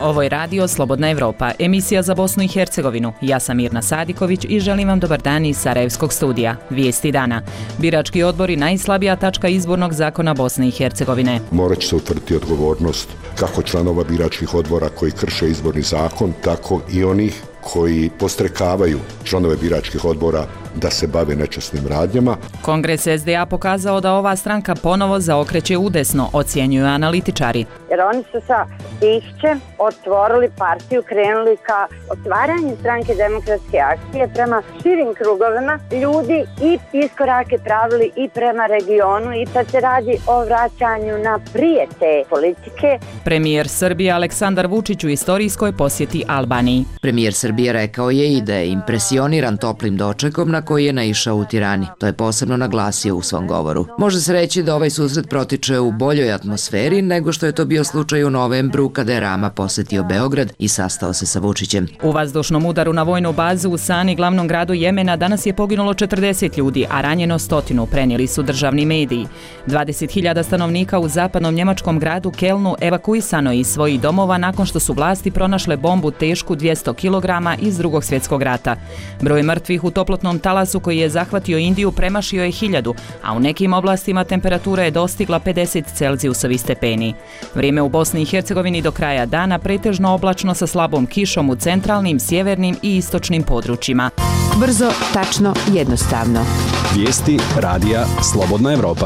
Ovo je radio Slobodna Evropa, emisija za Bosnu i Hercegovinu. Ja sam Mirna Sadiković i želim vam dobar dan iz Sarajevskog studija. Vijesti dana. Birački odbori najslabija tačka izbornog zakona Bosne i Hercegovine. Morat će se utvrditi odgovornost kako članova biračkih odbora koji krše izborni zakon, tako i onih koji postrekavaju članove biračkih odbora da se bave nečasnim radnjama. Kongres SDA pokazao da ova stranka ponovo zaokreće udesno, ocjenjuju analitičari. Jer oni su sa Tišćem otvorili partiju, krenuli ka otvaranju stranke demokratske akcije prema širim krugovima ljudi i iskorake pravili i prema regionu i sad se radi o vraćanju na prije te politike. Premijer Srbije Aleksandar Vučić u istorijskoj posjeti Albaniji. Premijer Srbije rekao je i da je impresioniran toplim dočekom na koji je naišao u Tirani. To je posebno naglasio u svom govoru. Može se reći da ovaj susret protiče u boljoj atmosferi nego što je to bio slučaj u novembru kada je Rama posjetio Beograd i sastao se sa Vučićem. U vazdušnom udaru na vojnu bazu u Sani, glavnom gradu Jemena, danas je poginulo 40 ljudi, a ranjeno 100, prenijeli su državni mediji. 20.000 stanovnika u zapadnom njemačkom gradu Kelnu evakuisano iz svojih domova nakon što su vlasti pronašle bombu tešku 200 kg iz Drugog svjetskog rata. Broj mrtvih u toplotnom talasu koji je zahvatio Indiju premašio je 1000, a u nekim oblastima temperatura je dostigla 50 Celzijusovih stepeni. Vrijeme u Bosni i Hercegovini do kraja dana pretežno oblačno sa slabom kišom u centralnim, sjevernim i istočnim područjima. Brzo, tačno, jednostavno. Vijesti radija Slobodna Evropa.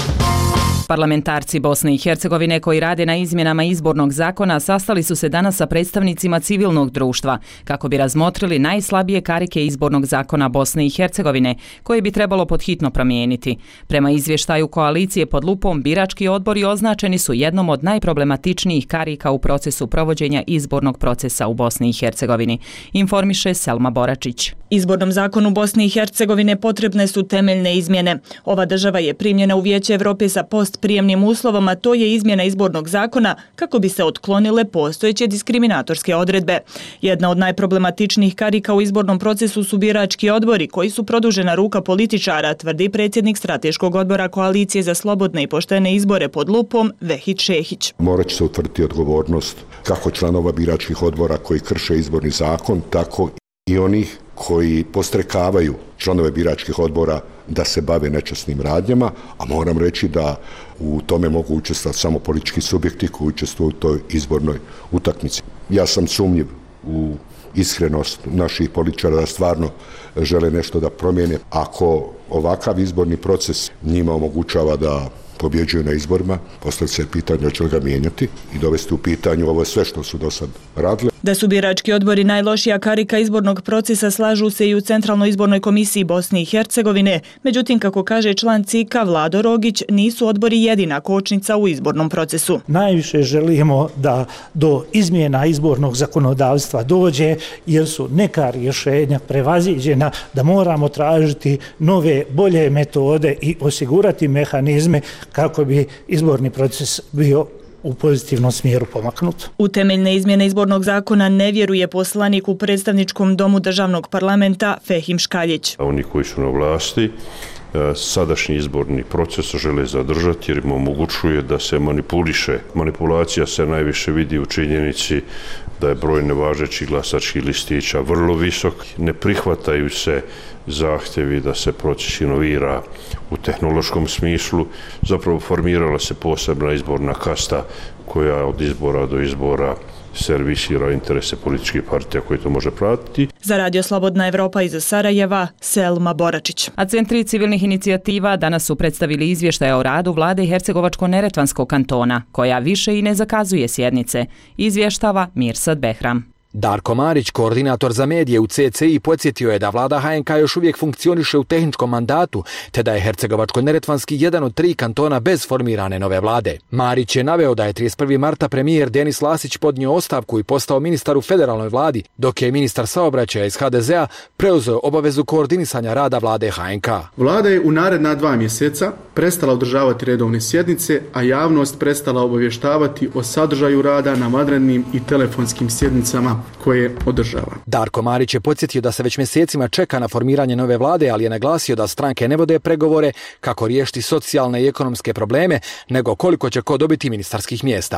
Parlamentarci Bosne i Hercegovine koji rade na izmjenama izbornog zakona sastali su se danas sa predstavnicima civilnog društva kako bi razmotrili najslabije karike izbornog zakona Bosne i Hercegovine koje bi trebalo podhitno promijeniti. Prema izvještaju koalicije pod lupom, birački odbori označeni su jednom od najproblematičnijih karika u procesu provođenja izbornog procesa u Bosni i Hercegovini, informiše Selma Boračić. Izbornom zakonu Bosne i Hercegovine potrebne su temeljne izmjene. Ova država je primljena u Vijeće Evrope sa postprijemnim uslovom, a to je izmjena izbornog zakona kako bi se otklonile postojeće diskriminatorske odredbe. Jedna od najproblematičnijih karika u izbornom procesu su birački odbori koji su produžena ruka političara, tvrdi predsjednik strateškog odbora koalicije za slobodne i poštene izbore pod lupom Vehid Šehić. Morat će se utvrditi odgovornost kako članova biračkih odbora koji krše izborni zakon, tako i onih koji postrekavaju članove biračkih odbora da se bave nečasnim radnjama, a moram reći da u tome mogu učestvovati samo politički subjekti koji učestvuju u toj izbornoj utakmici. Ja sam sumnjiv u iskrenost naših političara da stvarno žele nešto da promijene. Ako ovakav izborni proces njima omogućava da pobjeđuju na izborima, postavlja se pitanje da će ga mijenjati i dovesti u pitanju ovo sve što su do sad radili. Da su birački odbori najlošija karika izbornog procesa slažu se i u Centralnoj izbornoj komisiji Bosne i Hercegovine. Međutim, kako kaže član CIK-a Vlado Rogić, nisu odbori jedina kočnica u izbornom procesu. Najviše želimo da do izmjena izbornog zakonodavstva dođe jer su neka rješenja prevaziđena, da moramo tražiti nove, bolje metode i osigurati mehanizme kako bi izborni proces bio u pozitivnom smjeru pomaknut. U temeljne izmjene izbornog zakona ne vjeruje poslanik u predstavničkom domu državnog parlamenta Fehim Škaljić. Oni koji su na vlasti sadašnji izborni proces žele zadržati jer im omogućuje da se manipuliše. Manipulacija se najviše vidi u činjenici da je broj nevažećih glasačkih listića vrlo visok. Ne prihvataju se zahtjevi da se proces inovira u tehnološkom smislu. Zapravo formirala se posebna izborna kasta koja od izbora do izbora servisira interese političkih partija koji to može pratiti. Za Radio Slobodna Evropa iz Sarajeva, Selma Boračić. A centri civilnih inicijativa danas su predstavili izvještaje o radu vlade Hercegovačko-neretvanskog kantona, koja više i ne zakazuje sjednice. Izvještava Mirsad Behram. Darko Marić, koordinator za medije u CCI, podsjetio je da vlada HNK još uvijek funkcioniše u tehničkom mandatu, te da je Hercegovačko-neretvanski jedan od 3 kantona bez formirane nove vlade. Marić je naveo da je 31. marta premijer Denis Lasić podnio ostavku i postao ministar u federalnoj vladi, dok je ministar saobraćaja iz HDZ-a preuzeo obavezu koordinisanja rada vlade HNK. Vlada je u naredna 2 mjeseca prestala održavati redovne sjednice, a javnost prestala obavještavati o sadržaju rada na vanrednim i telefonskim sjednicama koje održava. Darko Marić je podsjetio da se već mjesecima čeka na formiranje nove vlade, ali je naglasio da stranke ne vode pregovore kako riješiti socijalne i ekonomske probleme, nego koliko će ko dobiti ministarskih mjesta.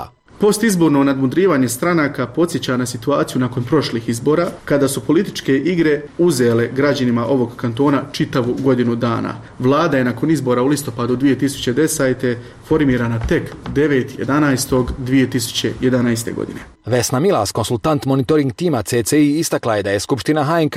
Postizborno nadmudrivanje stranaka podsjeća na situaciju nakon prošlih izbora, kada su političke igre uzele građanima ovog kantona čitavu godinu dana. Vlada je nakon izbora u listopadu 2010. formirana tek 9.11.2011. godine. Vesna Milas, konsultant monitoring tima CCI, istakla je da je Skupština HNK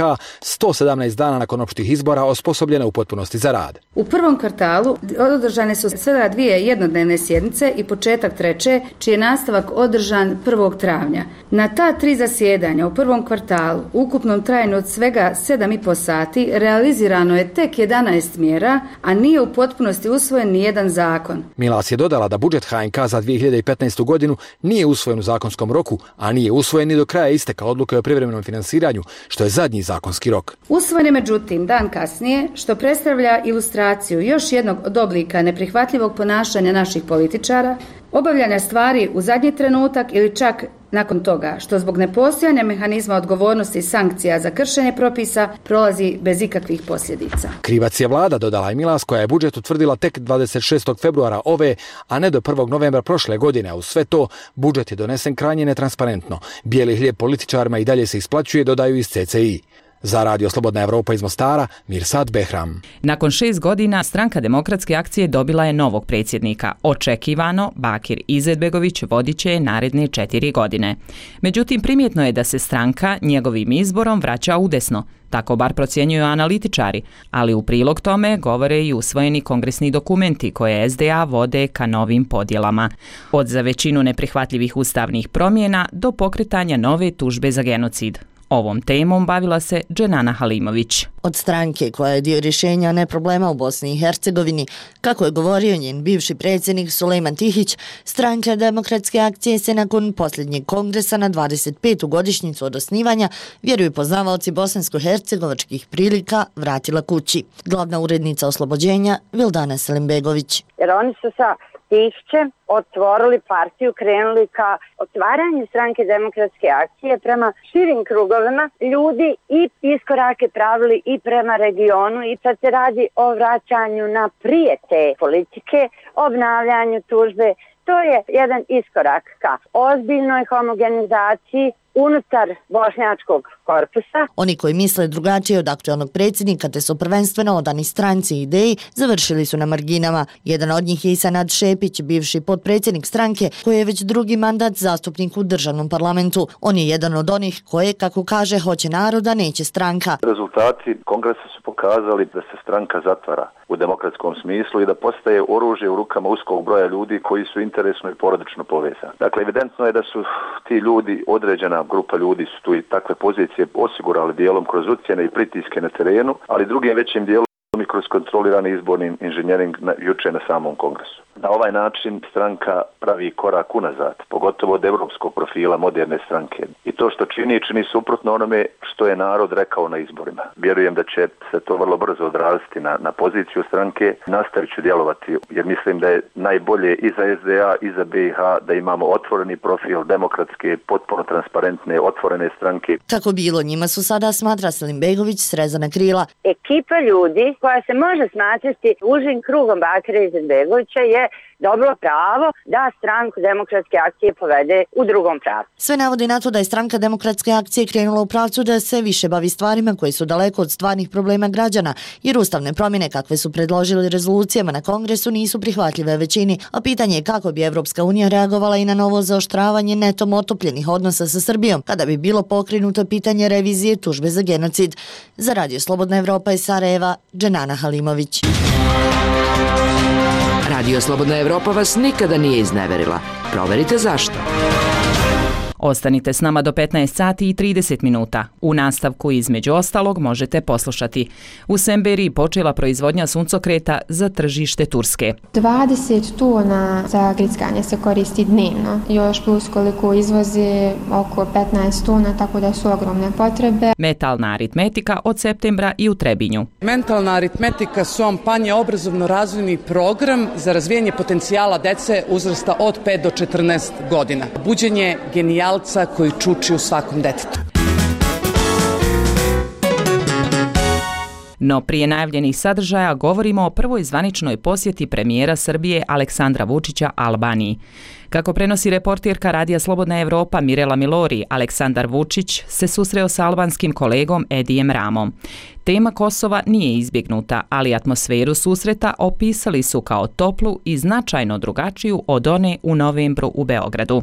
117 dana nakon opštih izbora osposobljena u potpunosti za rad. U prvom kvartalu održane su svega 2 jednodnevne sjednice i početak treće, čiji je nastavak održan 1. travnja. Na ta 3 zasjedanja u prvom kvartalu, ukupnom trajanju od svega 7,5 sati, realizirano je tek 11 mjera, a nije u potpunosti usvojen ni jedan zakon. Milas je dodala da budžet HNK za 2015. godinu nije usvojen u zakonskom roku, a nije usvojen ni do kraja isteka odluke o privremenom finansiranju, što je zadnji zakonski rok. Usvojen je međutim dan kasnije, što predstavlja ilustraciju još jednog od oblika neprihvatljivog ponašanja naših političara, obavljanja stvari u zadnji trenutak ili čak nakon toga, što zbog nepostojanja mehanizma odgovornosti i sankcija za kršenje propisa prolazi bez ikakvih posljedica. Krivac je vlada, dodala je Milas, koja je budžet utvrdila tek 26. februara ove, a ne do 1. novembra prošle godine, a uz sve to budžet je donesen krajnje netransparentno. Bijeli hljeb političarima i dalje se isplaćuje, dodaju iz CCI. Za Radio Slobodna Evropa iz Mostara, Mirsad Behram. Nakon 6 godina Stranka demokratske akcije dobila je novog predsjednika. Očekivano, Bakir Izetbegović vodit će je naredne 4 godine. Međutim, primjetno je da se stranka njegovim izborom vraća udesno. Tako bar procjenjuju analitičari, ali u prilog tome govore i usvojeni kongresni dokumenti koje SDA vode ka novim podjelama. Od za većinu neprihvatljivih ustavnih promjena do pokretanja nove tužbe za genocid. Ovom temom bavila se Dženana Halimović. Od stranke koja je dio rješenja, ne problema u Bosni i Hercegovini, kako je govorio njen bivši predsjednik Sulejman Tihić, Stranka demokratske akcije se nakon posljednjeg kongresa na 25. godišnjicu od osnivanja, vjeruju poznavaoci bosansko-hercegovačkih prilika, vratila kući. Glavna urednica Oslobođenja Vildana Selimbegović. Jer oni su sa Tihićem otvorili partiju, krenuli ka otvaranju Stranke demokratske akcije prema širim krugovima ljudi i iskorake pravili i prema regionu, i sad se radi o vraćanju na prije te politike, obnavljanju tužbe. To je jedan iskorak ka ozbiljnoj homogenizaciji unutar bošnjačkog korpusa. Oni koji misle drugačije od aktualnog predsjednika te su prvenstveno odani stranci i ideji, završili su na marginama. Jedan od njih je i Sanad Šepić, bivši potpredsjednik stranke koji je već drugi mandat zastupnik u državnom parlamentu. On je jedan od onih koje, kako kaže, hoće naroda, neće stranka. Rezultati kongresa su pokazali da se stranka zatvara u demokratskom smislu i da postaje oružje u rukama uskog broja ljudi koji su interesno i porodično povezani. Dakle, evidentno je da su ti ljudi, određena grupa ljudi su tu i takve pozicije osigurali dijelom kroz ucjene i pritiske na terenu, ali drugim većim dijelom i kroz kontrolirani izborni inženjering juče na samom kongresu. Na ovaj način stranka pravi korak unazad, pogotovo od evropskog profila moderne stranke. I to što čini suprotno onome što je narod rekao na izborima. Vjerujem da će se to vrlo brzo odraziti na poziciju stranke. Nastavit ću djelovati jer mislim da je najbolje i za SDA i za BiH da imamo otvoreni profil demokratske, potpuno transparentne, otvorene stranke. Kako bilo, njima su sada, smatra Selimbegović, srezana krila. Ekipa ljudi koja se može smatrati užim krugom Bakira Izetbegovića je dobro pravo da Stranku demokratske akcije povede u drugom pravcu. Sve navodi na to da je Stranka demokratske akcije krenula u pravcu da se više bavi stvarima koje su daleko od stvarnih problema građana, jer ustavne promjene kakve su predložili rezolucijama na kongresu nisu prihvatljive većini, a pitanje je kako bi Evropska unija reagovala i na novo zaoštravanje netom otopljenih odnosa sa Srbijom, kada bi bilo pokrenuto pitanje revizije tužbe za genocid. Za Radio Slobodna Evropa iz Sarajeva, Dženana Halimović. Radio Slobodna Evropa vas nikada nije izneverila. Proverite zašto. Ostanite s nama do 15 sati i 30 minuta. U nastavku između ostalog možete poslušati. U Semberiji počela proizvodnja suncokreta za tržište Turske. 20 tona za grickanje se koristi dnevno. Još plus koliko izvozi oko 15 tona, tako da su ogromne potrebe. Metalna aritmetika od septembra i u Trebinju. Mentalna aritmetika Sompanje je obrazovno-razvojni program za razvijanje potencijala dece uzrasta od 5 do 14 godina. Buđenje genijalca koji čuči u svakom detetu. No prije najavljenih sadržaja govorimo o prvoj zvaničnoj posjeti premijera Srbije Aleksandra Vučića Albaniji. Kako prenosi reportirka Radija Slobodna Evropa Mirela Milori, Aleksandar Vučić se susreo sa albanskim kolegom Edijem Ramom. Tema Kosova nije izbjegnuta, ali atmosferu susreta opisali su kao toplu i značajno drugačiju od one u novembru u Beogradu.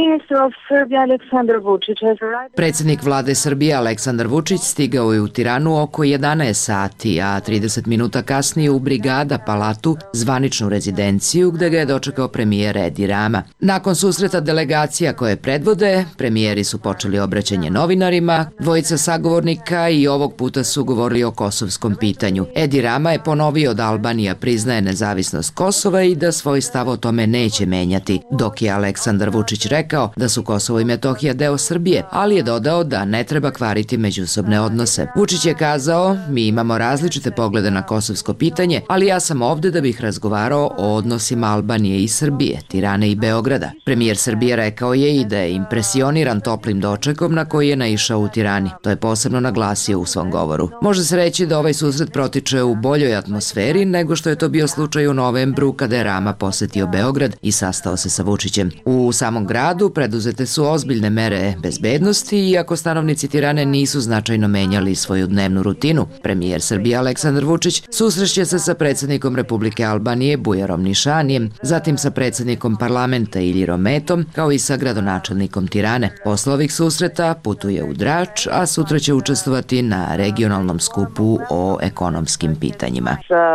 Predsjednik vlade Srbije Aleksandar Vučić stigao je u Tiranu oko 11 sati, a 30 minuta kasnije u Brigada Palatu, zvaničnu rezidenciju gdje ga je dočekao premijer Edi Rama. Nakon susreta delegacija koje predvode, premijeri su počeli obraćanje novinarima, dvojica sagovornika i ovog puta su govorili o kosovskom pitanju. Edi Rama je ponovio da Albanija priznaje nezavisnost Kosova i da svoj stav o tome neće menjati, dok je Aleksandar Vučić rekao da su Kosovo i Metohija deo Srbije, ali je dodao da ne treba kvariti međusobne odnose. Vučić je kazao, mi imamo različite poglede na kosovsko pitanje, ali ja sam ovdje da bih razgovarao o odnosima Albanije i Srbije, Tirane i Beograda. Premijer Srbije rekao je i da je impresioniran toplim dočekom na koji je naišao u Tirani. To je posebno naglasio u svom govoru. Može se reći da ovaj susret protiče u boljoj atmosferi nego što je to bio slučaj u novembru kada je Rama posjetio Beograd i sastao se sa Vučićem. U samom gradu preduzete su ozbiljne mere bezbednosti, iako stanovnici Tirane nisu značajno menjali svoju dnevnu rutinu. Premijer Srbije Aleksandar Vučić susreće se sa predsjednikom Republike Albanije Bujarom Nišanijem, zatim sa predsjednikom parlamenta Iljirom Metom, kao i sa gradonačelnikom Tirane. Posle ovih susreta putuje u Drač, a sutra će učestvovati na regionalnom skupu o ekonomskim pitanjima.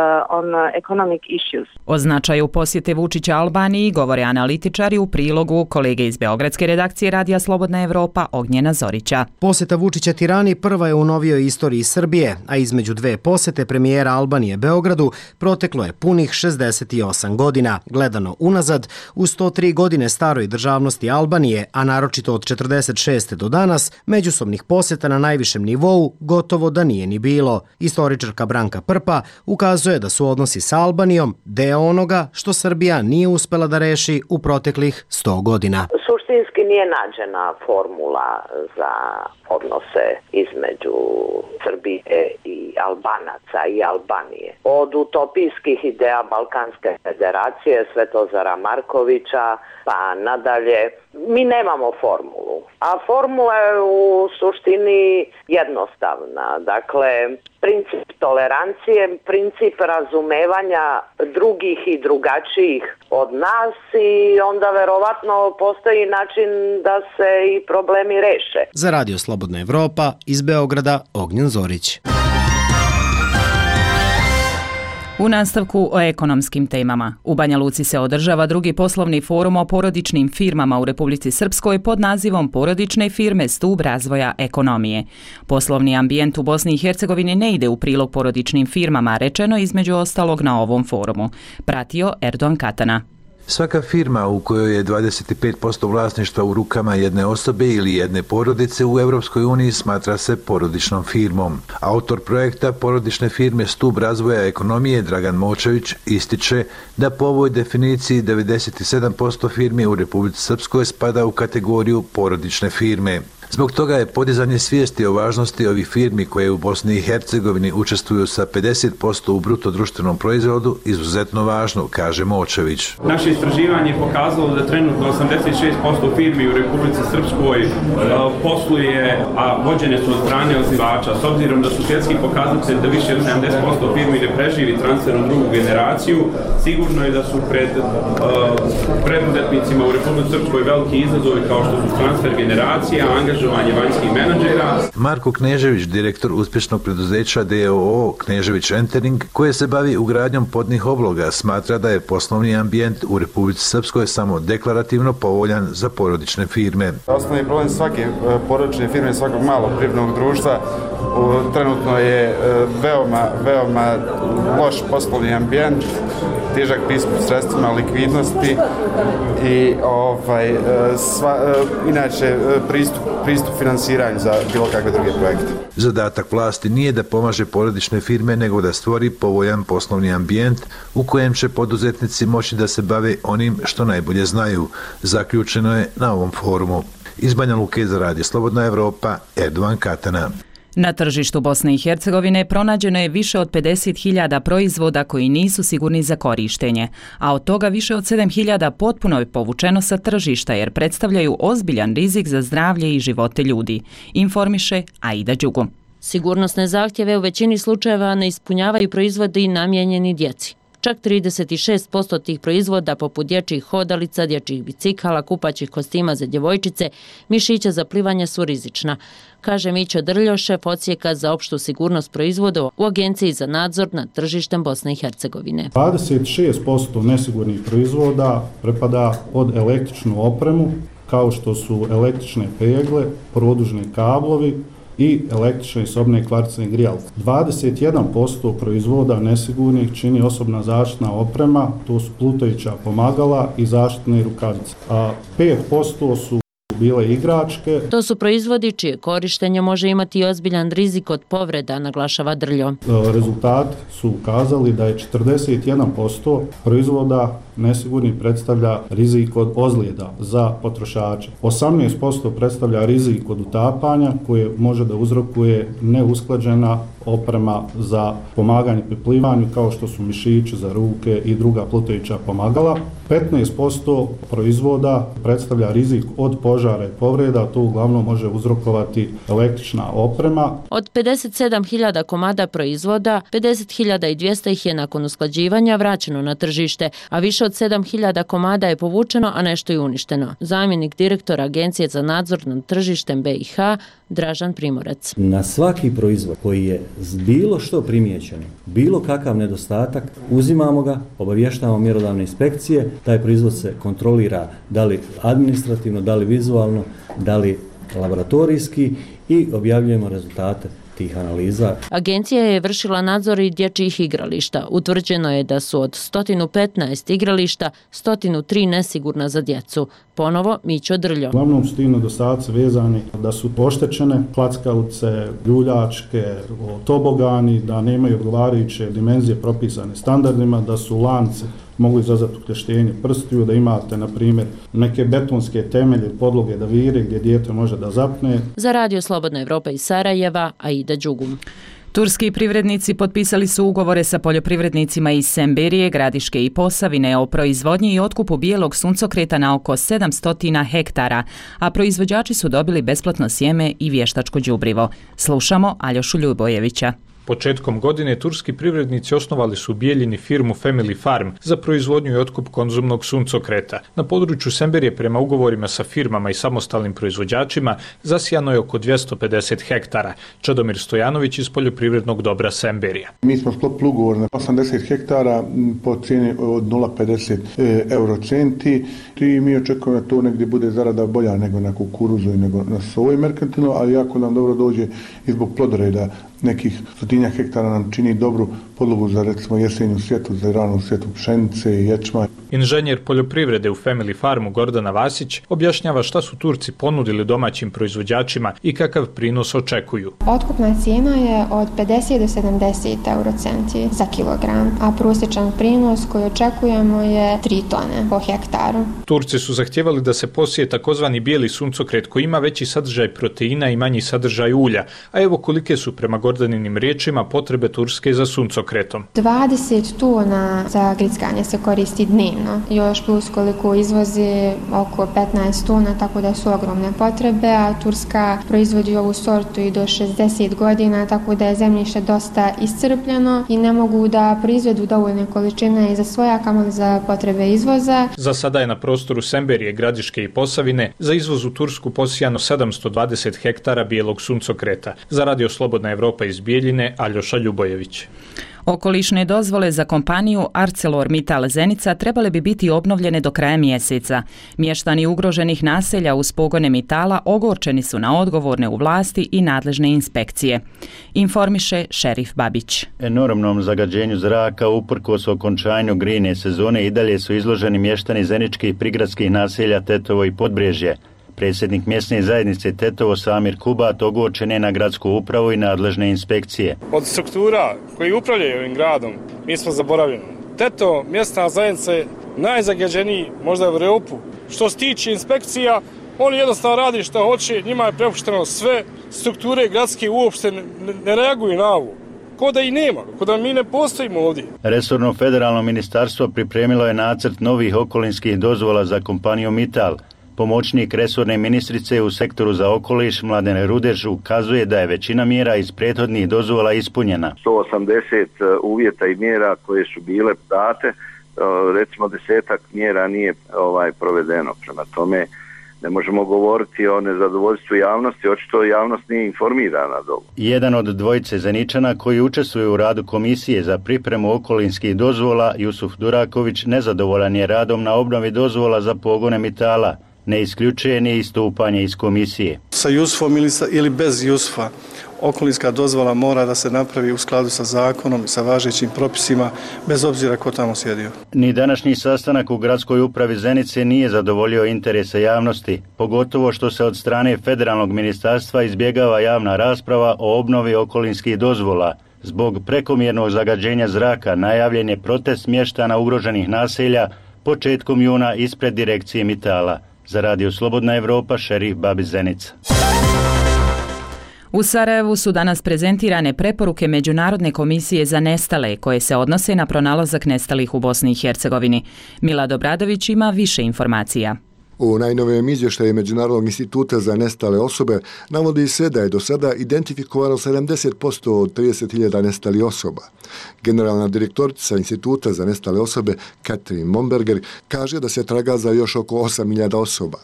O značaju posjete Vučića Albaniji govore analitičari u prilogu kolege iz beogradske redakcije Radija Slobodna Evropa Ognjena Zorića. Posjeta Vučića Tirani prva je u novijoj istoriji Srbije, a između dve posjete premijera Albanije Beogradu proteklo je punih 68 godina. Gledano unazad, u 103 godine staroj državnosti Albanije, a naročito od 46. do danas, međusobnih posjeta na najvišem nivou gotovo da nije ni bilo. Istoričarka Branka Prpa ukazuje da su odnosi sa Albanijom deo onoga što Srbija nije uspela da reši u proteklih 100 godina. Suštinski nije nađena formula za odnose između Srbije i Albanaca i Albanije. Od utopijskih ideja Balkanske federacije, Svetozara Markovića, pa nadalje, mi nemamo formulu. A formula je u suštini jednostavna. Dakle, princip tolerancije, princip razumevanja drugih i drugačijih od nas i onda verovatno postoji način da se i problemi reše. Za Radio Slobodna Evropa iz Beograda Ognjen Zorić. U nastavku o ekonomskim temama. U Banja Luci se održava drugi poslovni forum o porodičnim firmama u Republici Srpskoj pod nazivom Porodične firme stub razvoja ekonomije. Poslovni ambijent u Bosni i Hercegovini ne ide u prilog porodičnim firmama, rečeno između ostalog na ovom forumu. Pratio Erdogan Katana. Svaka firma u kojoj je 25% vlasništva u rukama jedne osobe ili jedne porodice u Europskoj uniji smatra se porodičnom firmom. Autor projekta porodične firme Stub razvoja ekonomije Dragan Močević ističe da po ovoj definiciji 97% firmi u Republici Srpskoj spada u kategoriju porodične firme. Zbog toga je podizanje svijesti o važnosti ovih firmi koje u Bosni i Hercegovini učestvuju sa 50% u bruto društvenom proizvodu izuzetno važno, kaže Močević. Naše istraživanje je pokazalo da trenutno 86% firmi u Republici Srpskoj posluje, a vođene su od strane osnivača. S obzirom da su svjetski pokazatelji da više od 70% firmi ne preživi transfer u drugu generaciju, sigurno je da su pred preduzetnicima u Republici Srpskoj veliki izazovi kao što su transfer generacija, angažovanje vanjskih menadžera. Marko Knežević, direktor uspješnog preduzeća DOO Knežević Entering, koje se bavi ugradnjom podnih obloga, smatra da je poslovni ambijent u Republici Srpskoj samo deklarativno povoljan za porodične firme. Osnovni problem svake porodične firme, svakog malog privrednog društva, trenutno je veoma loš poslovni ambijent, težak pristup sredstvima likvidnosti i inače pristup finansiranju za bilo kakve druge projekte. Zadatak vlasti nije da pomaže porodične firme, nego da stvori povoljan poslovni ambijent u kojem će poduzetnici moći da se bave onim što najbolje znaju, zaključeno je na ovom forumu. Iz Banja Luke za Radio Slobodna Evropa, Erdogan Katana. Na tržištu Bosne i Hercegovine pronađeno je više od 50.000 proizvoda koji nisu sigurni za korištenje, a od toga više od 7.000 potpuno je povučeno sa tržišta jer predstavljaju ozbiljan rizik za zdravlje i živote ljudi, informiše Aida Đugum. Sigurnosne zahtjeve u većini slučajeva ne ispunjavaju proizvodi namijenjeni djeci. Čak 36% tih proizvoda poput dječjih hodalica, dječjih bicikala, kupaćih kostima za djevojčice, mišića za plivanje su rizična, kaže Mićo Drljo, šef odsjeka za opštu sigurnost proizvoda u Agenciji za nadzor nad tržištem Bosne i Hercegovine. 26% nesigurnih proizvoda prepada pod električnu opremu, kao što su električne pegle, produžni kablovi i električne i sobne kvarcne grijalke. 21% proizvoda nesigurnih čini osobna zaštitna oprema, to su plutajuća pomagala i zaštitne rukavice. A 5% su bile igračke. To su proizvodi čije korištenje može imati ozbiljan rizik od povreda, naglašava Drljo. Rezultati su ukazali da je 41% proizvoda nesigurnih predstavlja rizik od ozljeda za potrošače. 18% predstavlja rizik od utapanja koje može da uzrokuje neusklađena oprema za pomaganje pri plivanju kao što su mišići za ruke i druga plutajuća pomagala. 15% proizvoda predstavlja rizik od požara i povreda, to uglavnom može uzrokovati električna oprema. Od 57.000 komada proizvoda, 50.200 ih je nakon usklađivanja vraćeno na tržište, a više od 7.000 komada je povučeno, a nešto je uništeno. Zamjenik direktora Agencije za nadzor nad tržištem BiH, Dražan Primorac. Na svaki proizvod koji je bilo što primijećeno, bilo kakav nedostatak, uzimamo ga, obavještavamo mjerodavne inspekcije, taj proizvod se kontrolira da li administrativno, da li vizualno, da li laboratorijski i objavljujemo rezultate tih analiza. Agencija je vršila nadzor i dječjih igrališta. Utvrđeno je da su od 115 igrališta 103 nesigurna za djecu. Ponovo Mićo Drljo. Uglavnom su ti nedostaci vezani da su oštećene klackalice, ljuljačke, tobogani, da nemaju odgovarajuće dimenzije propisane standardima, da su lanci mogu izazvati ukleštenje prstiju, da imate, na primjer, neke betonske temelje, podloge da vire gdje dijete može da zapne. Za Radio Slobodna Evropa iz Sarajeva, Aida Đugum. Turski privrednici potpisali su ugovore sa poljoprivrednicima iz Semberije, Gradiške i Posavine o proizvodnji i otkupu bijelog suncokreta na oko 700 hektara, a proizvođači su dobili besplatno sjeme i vještačko đubrivo. Slušamo Aljošu Ljubojevića. Početkom godine turski privrednici osnovali su u Bijeljini firmu Family Farm za proizvodnju i otkup konzumnog suncokreta. Na području Semberije prema ugovorima sa firmama i samostalnim proizvođačima zasijano je oko 250 hektara. Čedomir Stojanović iz poljoprivrednog dobra Semberija. Mi smo sklopili ugovor na 80 hektara po cijeni od 0,50 eurocenti i mi očekujemo da to negdje bude zarada bolja nego na kukuruzu i nego na soju merkantilno, ali jako nam dobro dođe i zbog plodoreda nekih 100 hektara nam čini dobru podlogu za recimo jesenju sjetu, za ranu sjetu pšenice i ječma. Inženjer poljoprivrede u Family Farmu Gordana Vasić objašnjava šta su Turci ponudili domaćim proizvođačima i kakav prinos očekuju. Otkupna cijena je od 50 do 70 eurocenti za kilogram, a prosječan prinos koji očekujemo je 3 tone po hektaru. Turci su zahtjevali da se posije takozvani bijeli suncokret koji ima veći sadržaj proteina i manji sadržaj ulja, a evo kolike su prema Gordaninim riječima potrebe Turske za suncokretom. 20 tona za grickanje se koristi dnevno, još plus koliko izvozi oko 15 tona, tako da su ogromne potrebe, a Turska proizvodi ovu sortu i do 60 godina, tako da je zemljište dosta iscrpljeno i ne mogu da proizvedu dovoljne količine i za svoja, kamoli za potrebe izvoza. Za sada je na prostoru Semberije, Gradiške i Posavine za izvoz u Tursku posijano 720 hektara bijelog suncokreta. Za Radio Slobodna Evropa iz Bijeljine, Aljoša Ljubojević. Okolišne dozvole za kompaniju ArcelorMittal Zenica trebale bi biti obnovljene do kraja mjeseca. Mještani ugroženih naselja uz pogone Mitala ogorčeni su na odgovorne u vlasti i nadležne inspekcije. Informiše Šerif Babić. Enormnom zagađenju zraka uprkos okončanju grijne sezone i dalje su izloženi mještani zeničkih i prigradskih naselja Tetovo i Podbrežje. Predsjednik mjesne zajednice Tetovo Samir Kubat ogorčen je na gradsku upravu i nadležne inspekcije. Od struktura koji upravljaju ovim gradom mi smo zaboravljeni. Tetovo, mjesna zajednica je najzagađeniji možda u Europu. Što se tiče inspekcija, Oni jednostavno radi šta hoće, njima je prepušteno sve, strukture gradske uopšte ne reaguju na ovo. Ko da i nema, ko da mi ne postojimo ovdje. Resorno federalno ministarstvo pripremilo je nacrt novih okolinskih dozvola za kompaniju Mittal. Pomoćnik resorne ministrice u sektoru za okoliš Mladen Rudež ukazuje da je većina mjera iz prethodnih dozvola ispunjena. 180 uvjeta i mjera koje su bile date, recimo 10 mjera nije provedeno. Prema tome ne možemo govoriti o nezadovoljstvu javnosti, očito javnost nije informirana dobro. Jedan od dvojice Zeničana koji učestvuje u radu komisije za pripremu okolinskih dozvola, Jusuf Duraković, nezadovoljan je radom na obnovi dozvola za pogone Mittala. Ne isključuje ni istupanje iz komisije. Sa Jusufom ili bez Jusufa, okolinska dozvola mora da se napravi u skladu sa zakonom i sa važećim propisima, bez obzira ko tamo sjedio. Ni današnji sastanak u gradskoj upravi Zenice nije zadovoljio interese javnosti, pogotovo što se od strane federalnog ministarstva izbjegava javna rasprava o obnovi okolinskih dozvola. Zbog prekomjernog zagađenja zraka najavljen je protest mještana ugroženih naselja početkom juna ispred direkcije Mittala. Za Radio Slobodna Evropa, Šerif Babić, Zenica. U Sarajevu su danas prezentirane preporuke Međunarodne komisije za nestale koje se odnose na pronalazak nestalih u Bosni i Hercegovini. Milad Obradović ima više informacija. U najnovijem izvještaju Međunarodnog instituta za nestale osobe navodi se da je do sada identifikovano 70% od 30.000 nestalih osoba. Generalna direktorica Instituta za nestale osobe Katrin Bomberger kaže da se traga za još oko 8.000 osoba.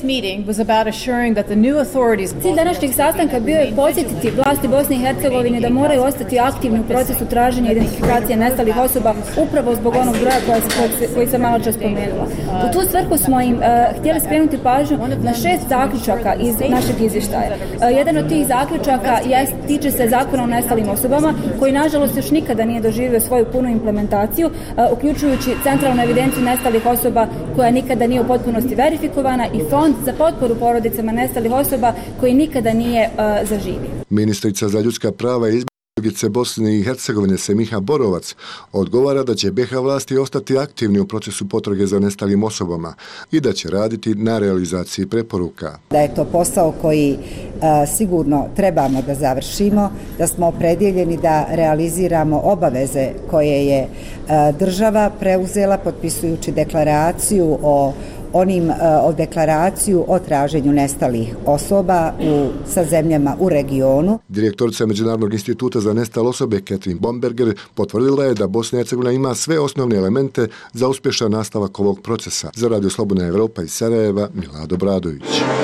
Cilj današnjeg sastanka bio je podsjetiti vlasti Bosne i Hercegovine da moraju ostati aktivni u procesu traženja identifikacije nestalih osoba upravo zbog onog broja koji sam malo čas spomenula. U tu svrhu smo im htjeli skrenuti pažnju na 6 zaključaka iz našeg izvještaja. Jedan od tih zaključaka tiče se zakona o nestalim osobama, koji nažalost još nikada nije doživio svoju punu implementaciju, uključujući centralnu evidenciju nestalih osoba koja nikada nije u potpunosti verifikovana i fond za potporu porodicama nestalih osoba koji nikada nije zaživio. Ministrica za ljudska prava i izbjeglice Bosne i Hercegovine Semiha Borovac odgovara da će BiH vlasti ostati aktivni u procesu potrage za nestalim osobama i da će raditi na realizaciji preporuka. Da je to posao koji sigurno trebamo da završimo, da smo opredjeljeni da realiziramo obaveze koje je država preuzela potpisujući deklaraciju o deklaraciju o traženju nestalih osoba sa zemljama u regionu. Direktorica Međunarodnog instituta za nestale osobe Katrin Bomberger potvrdila je da Bosna i Hercegovina ima sve osnovne elemente za uspješan nastavak ovog procesa. Za Radio Slobodna Evropa iz Sarajeva, Milad Obradović.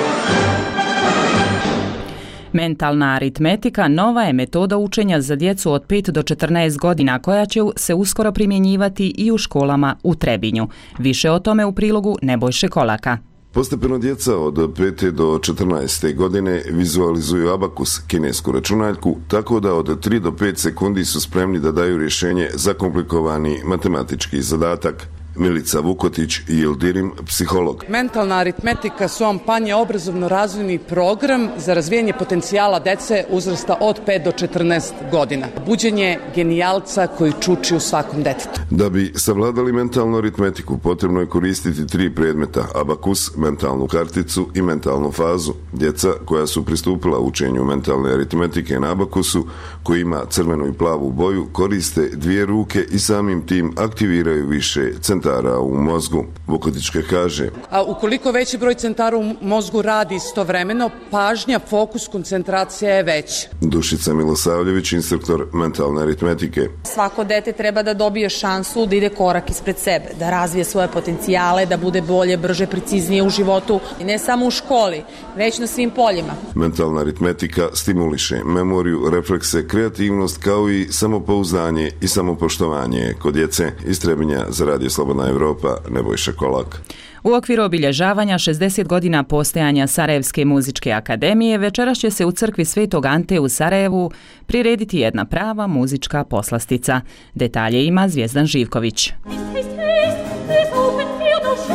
Mentalna aritmetika nova je metoda učenja za djecu od 5 do 14 godina koja će se uskoro primjenjivati i u školama u Trebinju. Više o tome u prilogu Nebojše Kolaka. Postepeno djeca od 5. do 14. godine vizualizuju abakus, kinesku računaljku, tako da od 3 do 5 sekundi su spremni da daju rješenje za komplikovani matematički zadatak. Milica Vukotić i Ildirim, psiholog. Mentalna aritmetika SOM-PAN je obrazovno-razvojni program za razvijanje potencijala dece uzrasta od 5 do 14 godina. Buđenje genijalca koji čuči u svakom detetu. Da bi savladali mentalnu aritmetiku, potrebno je koristiti 3 predmeta: abakus, mentalnu karticu i mentalnu fazu. Djeca koja su pristupila učenju mentalne aritmetike na abakusu, koji ima crvenu i plavu boju, koriste 2 ruke i samim tim aktiviraju više centara u mozgu. Vukotićka kaže: ukoliko veći broj centara u mozgu radi istovremeno, pažnja, fokus, koncentracija je veća. Dušica Milosavljević, instruktor mentalne aritmetike. Svako dete treba da dobije šansu da ide korak ispred sebe, da razvije svoje potencijale, da bude bolje, brže, preciznije u životu, i ne samo u školi, već na svim poljima. Mentalna aritmetika stimuliše memoriju, reflekse, kreativnost kao i samopouzdanje i samopoštovanje kod djece. Iz Trebinja za Radio Slobodna Evropa, Nebojša Kolak. U okviru obilježavanja 60 godina postojanja Sarajevske muzičke akademije večeras će se u crkvi Svetog Ante u Sarajevu prirediti jedna prava muzička poslastica. Detalje ima Zvijezdan Živković.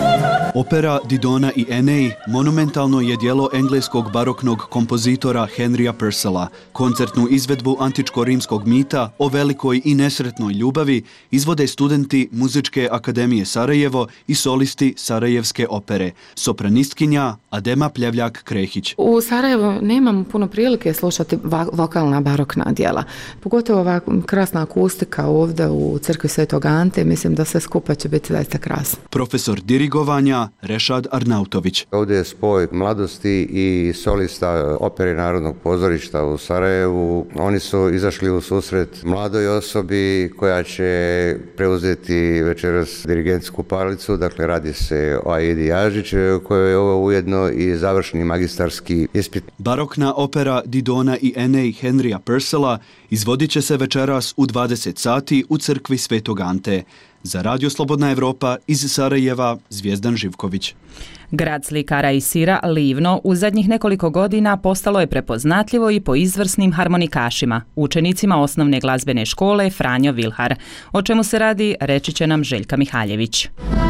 Opera Didona i Enei monumentalno je djelo engleskog baroknog kompozitora Henrya Purcella. Koncertnu izvedbu antičko-rimskog mita o velikoj i nesretnoj ljubavi izvode studenti Muzičke akademije Sarajevo i solisti Sarajevske opere. Sopranistkinja Adema Pljevljak-Krehić. U Sarajevu nemam puno prilike slušati vokalna barokna djela. Pogotovo ova krasna akustika ovdje u crkvi Svetog Ante, mislim da sve skupa će biti zaista krasno. Profesor dirigovanja Rešad Arnautović. Ovdje je spoj mladosti i solista opere Narodnog pozorišta u Sarajevu. Oni su izašli u susret mladoj osobi koja će preuzeti večeras dirigentsku palicu. Dakle, radi se o Aidi Jažić, kojoj je ovo ujedno i završni magistarski ispit. Barokna opera Didona i Enei Henrya Purcella izvodit će se večeras u 20 sati u crkvi Svetog Ante. Za Radio Slobodna Evropa iz Sarajeva, Zvijezdan Živković. Grad slikara i sira Livno u zadnjih nekoliko godina postalo je prepoznatljivo i po izvrsnim harmonikašima, učenicima osnovne glazbene škole Franjo Vilhar. O čemu se radi, reći će nam Željka Mihaljević.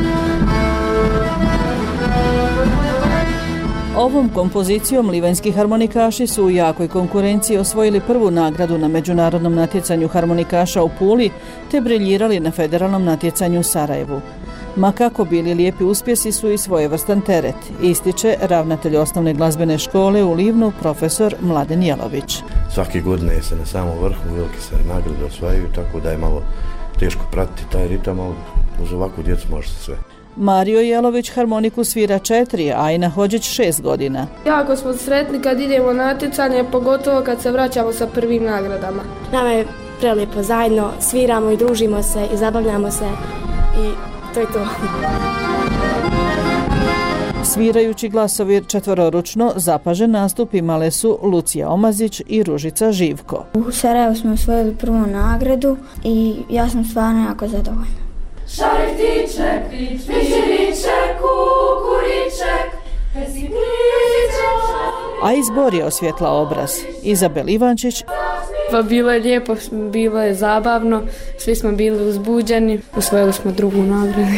Ovom kompozicijom livanjski harmonikaši su u jakoj konkurenciji osvojili prvu nagradu na međunarodnom natjecanju harmonikaša u Puli te briljirali na federalnom natjecanju u Sarajevu. Ma kako bili lijepi uspjesi su i svojevrstan teret, ističe ravnatelj osnovne glazbene škole u Livnu, profesor Mladen Jelović. Svake godine se na samom vrhu, velike se nagrade osvajaju, tako da je malo teško pratiti taj ritam, ali uz ovakvu djecu može se sve. Mario Jelović harmoniku svira 4, a Ajna Hođić 6 godina. Jako smo sretni kad idemo na natjecanje, pogotovo kad se vraćamo sa prvim nagradama. Nama je prelijepo, zajedno sviramo i družimo se i zabavljamo se i to je to. Svirajući glasovir četvororučno, zapažen nastup imale su Lucija Omazić i Ružica Živko. U Sarajevu smo osvojili prvu nagradu i ja sam stvarno jako zadovoljna. Šarek tiček, piširiček, kukuriček, a izbor je osvjetla obraz. Izabel Ivančić. Pa bilo je lijepo, bilo je zabavno, svi smo bili uzbuđeni, osvojili smo drugu nagradu.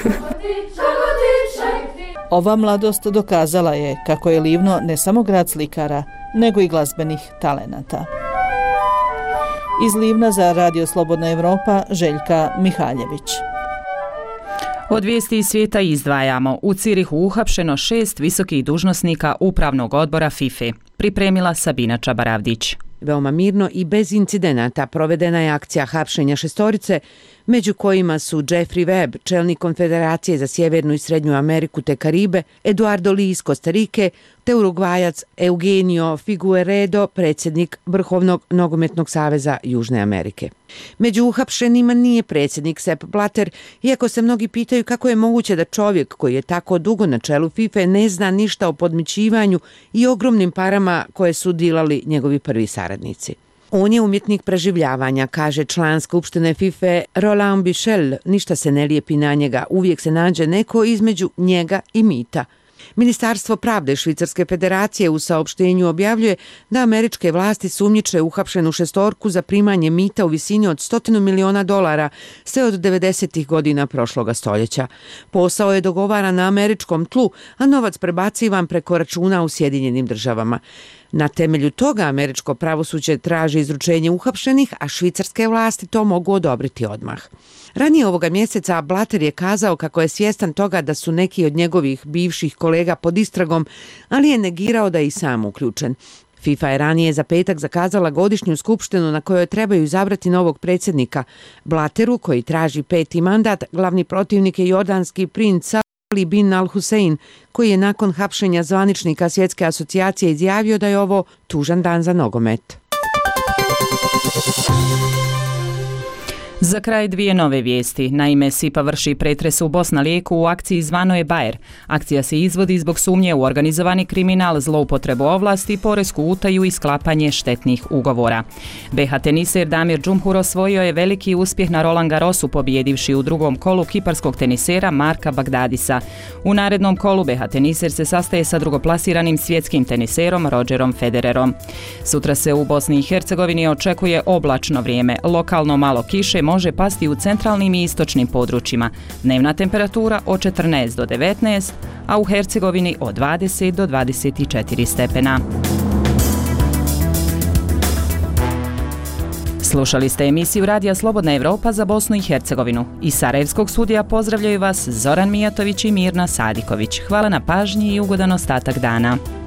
Ova mladost dokazala je kako je Livno ne samo grad slikara, nego i glazbenih talenata. Iz Livna za Radio Slobodna Evropa, Željka Mihaljević. Od vijesti iz svijeta izdvajamo. U Cirihu uhapšeno 6 visokih dužnosnika upravnog odbora FIFA. Pripremila Sabina Čabaravdić. Veoma mirno i bez incidenata provedena je akcija hapšenja 6, među kojima su Jeffrey Webb, čelnik Konfederacije za Sjevernu i Srednju Ameriku te Karibe, Eduardo Lee iz Kostarike, te Urugvajac Eugenio Figueredo, predsjednik Vrhovnog nogometnog saveza Južne Amerike. Među uhapšenima nije predsjednik Sepp Blatter, iako se mnogi pitaju kako je moguće da čovjek koji je tako dugo na čelu FIFA ne zna ništa o podmićivanju i ogromnim parama koje su dilali njegovi prvi saradnici. On je umjetnik preživljavanja, kaže član Skupštine FIFA Roland Bichel. Ništa se ne lijepi na njega, uvijek se nađe neko između njega i mita. Ministarstvo pravde Švicarske federacije u saopštenju objavljuje da američke vlasti sumnjiče uhapšenu 6 za primanje mita u visini od $100 miliona sve od 90. godina prošloga stoljeća. Posao je dogovaran na američkom tlu, a novac prebacivan preko računa u Sjedinjenim državama. Na temelju toga američko pravosuđe traži izručenje uhapšenih, a švicarske vlasti to mogu odobriti odmah. Ranije ovoga mjeseca Blatter je kazao kako je svjestan toga da su neki od njegovih bivših kolega pod istragom, ali je negirao da je i sam uključen. FIFA je ranije za petak zakazala godišnju skupštinu na kojoj trebaju izabrati novog predsjednika. Blatteru, koji traži 5. mandat, glavni protivnik je jordanski princ Ali bin Al-Hussein, koji je nakon hapšenja zvaničnika Svjetske asocijacije izjavio da je ovo tužan dan za nogomet. Za kraj 2 nove vijesti. Naime, SIPA vrši pretres u Bosna-Lijeku u akciji Zvano je Bajer. Akcija se izvodi zbog sumnje u organizovani kriminal, zloupotrebu ovlasti, poresku utaju i sklapanje štetnih ugovora. BH teniser Damir Džumhur osvojio je veliki uspjeh na Roland Garrosu, pobijedivši u drugom kolu kiparskog tenisera Marka Bagdadisa. U narednom kolu BH teniser se sastaje sa drugoplasiranim svjetskim teniserom Rogerom Federerom. Sutra se u Bosni i Hercegovini očekuje oblačno vrijeme, lokalno malo kiše, može pasti u centralnim i istočnim područjima. Dnevna temperatura od 14 do 19, a u Hercegovini od 20 do 24 stepena. Slušali ste emisiju Radija Slobodna Evropa za Bosnu i Hercegovinu. Iz Sarajevskog studija pozdravljaju vas Zoran Mijatović i Mirna Sadiković. Hvala na pažnji i ugodan ostatak dana.